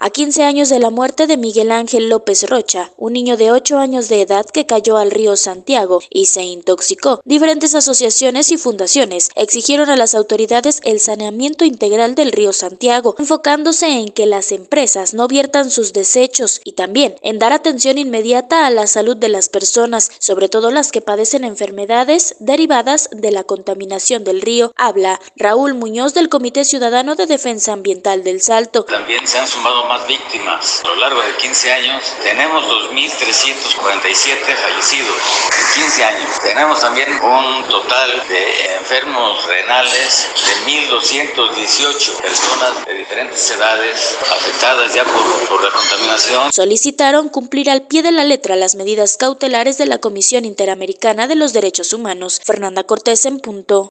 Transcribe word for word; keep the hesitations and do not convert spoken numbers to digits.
A quince años de la muerte de Miguel Ángel López Rocha, un niño de ocho años de edad que cayó al río Santiago y se intoxicó, diferentes asociaciones y fundaciones exigieron a las autoridades el saneamiento integral del río Santiago, enfocándose en que las empresas no viertan sus desechos y también en dar atención inmediata a la salud de las personas, sobre todo las que padecen enfermedades derivadas de la contaminación del río. Habla Raúl Muñoz del Comité Ciudadano de Defensa Ambiental del Salto. También se han sumado más víctimas. A lo largo de quince años tenemos dos mil trescientos cuarenta y siete fallecidos. En quince años tenemos también un total de enfermos renales de mil doscientas dieciocho personas de diferentes edades afectadas ya por, por la contaminación. Solicitaron cumplir al pie de la letra las medidas cautelares de la Comisión Interamericana de los Derechos Humanos. Fernanda Cortés en punto.